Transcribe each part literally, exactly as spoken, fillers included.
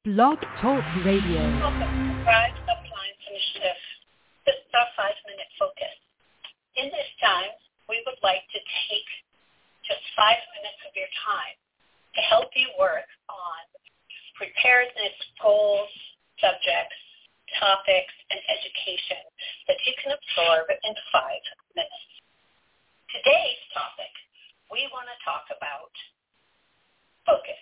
Blog Talk Radio. Welcome to Thrive Self-Reliance Initiative. This is our five-minute focus. In this time, we would like to take just five minutes of your time to help you work on preparedness, goals, subjects, topics, and education that you can absorb in five minutes. Today's topic, we want to talk about focus.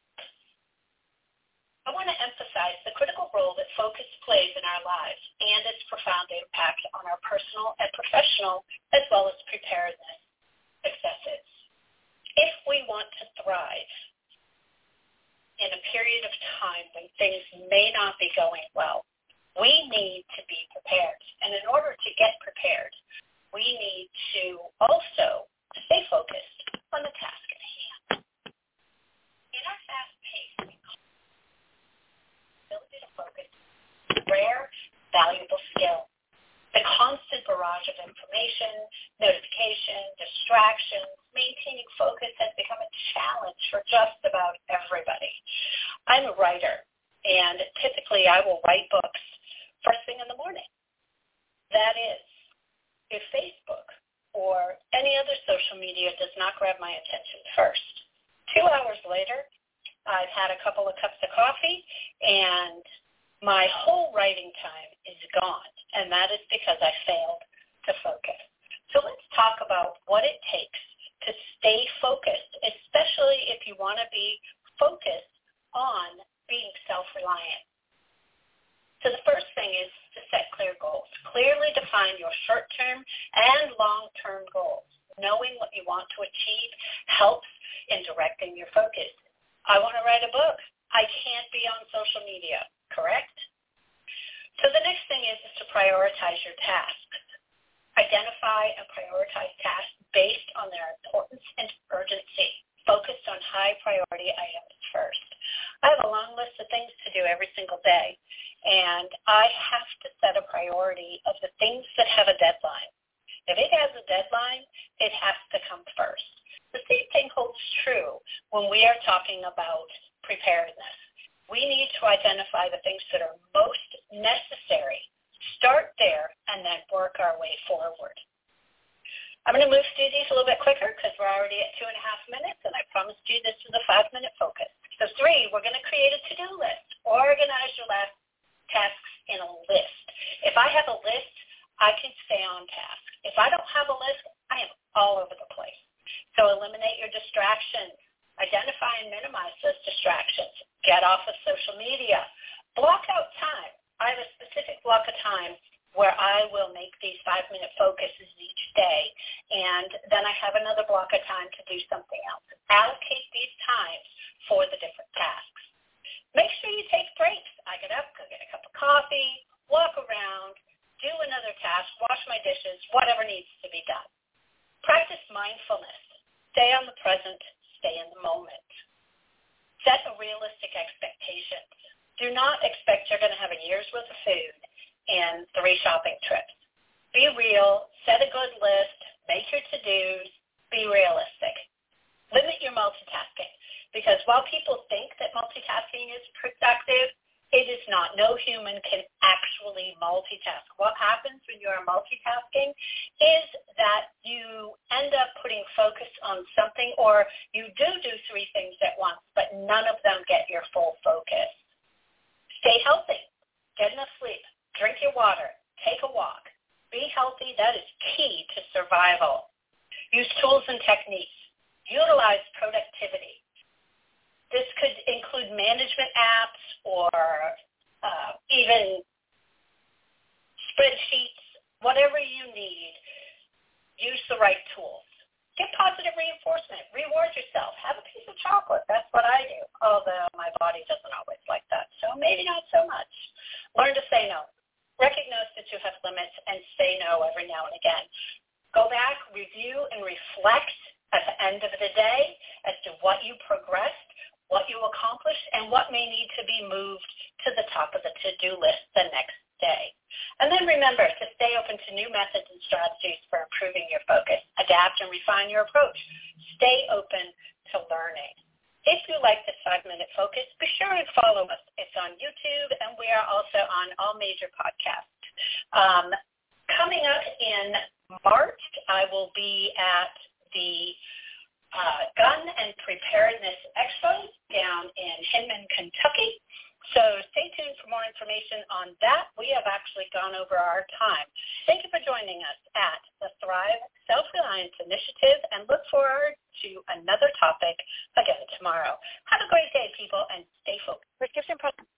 I want to emphasize the critical role that focus plays in our lives and its profound impact on our personal and professional, as well as preparedness successes. If we want to thrive in a period of time when things may not be going well, we need to be prepared. And in order to get prepared, we need to also stay focused on the task at hand. In our fast-paced ability to focus, rare, valuable skill. The constant barrage of information, notification, distractions, maintaining focus has become a challenge for just about everybody. I'm a writer, and typically I will write books first thing in the morning. That is, if Facebook or any other social media does not grab my attention first. Two hours later, I've had a couple of cups of coffee, and my whole writing time is gone, and that is because I failed to focus. So let's talk about what it takes to stay focused, especially if you want to be focused on being self-reliant. So the first thing is to set clear goals. Clearly define your short-term and long-term goals. Knowing what you want to achieve helps in directing your focus. I want to write a book. I can't be on social media, correct? So the next thing is, is to prioritize your tasks. Identify and prioritize tasks based on their importance and urgency, focused on high priority items first. I have a long list of things to do every single day, and I have to set a priority of the things that have a deadline. If it has a deadline, it has to come first. The same thing holds true when we are talking about preparedness. We need to identify the things that are most necessary, start there, and then work our way forward. I'm going to move through these a little bit quicker because we're already at two and a half minutes, and I promised you this is a five-minute focus. So three, we're going to create a to-do list. Organize your last tasks in a list. If I have a list, I can stay on task. If I don't have a list, I am all over the place. So eliminate your distractions. Identify and minimize those distractions. Get off of social media. Block out time. I have a specific block of time where I will make these five-minute focuses each day, and then I have another block of time to do something else. Allocate these times for the different tasks. Make sure you take breaks. I get up, go get a cup of coffee, walk around, do another task, wash my dishes, whatever needs to be done. Practice mindfulness. Stay on the present. Stay in the moment. Set a realistic expectations. Do not expect you're going to have a year's worth of food and three shopping trips. Be real. Set a good list. Make your to-dos. Be realistic. Limit your multitasking, because while people think that multitasking is productive, it is not. No human can actually multitask. What happens when you are multitasking is that you end up putting focus on something, or you do do three things at once, but none of them get your full focus. Stay healthy. Get enough sleep. Drink your water. Take a walk. Be healthy. That is key to survival. Use tools and techniques. Utilize productivity. This could include management apps or uh, even spreadsheets, whatever you need. Use the right tools. Get positive reinforcement. Reward yourself. Have a piece of chocolate. That's what I do, although my body doesn't always like that, so maybe not so much. Learn to say no. Recognize that you have limits and say no every now and again. Go back, review, and reflect at the end of the day as to what you progressed, what you accomplished, and what may need to be moved to the top of the to-do list the next day. And then remember to stay open to new methods and strategies for improving your focus. Adapt and refine your approach. Stay open to learning. If you like this five-minute focus, be sure and follow us. It's on YouTube, and we are also on all major podcasts. Um, coming up in March, I will be at the uh, Gun and Preparedness Expo down in Hinman, Kentucky. So stay tuned for more information on that. We have actually gone over our time. Thank you for joining us at the Thrive Self-Reliance Initiative, and look forward to another topic again tomorrow. Have a great day, people, and stay focused. Prescription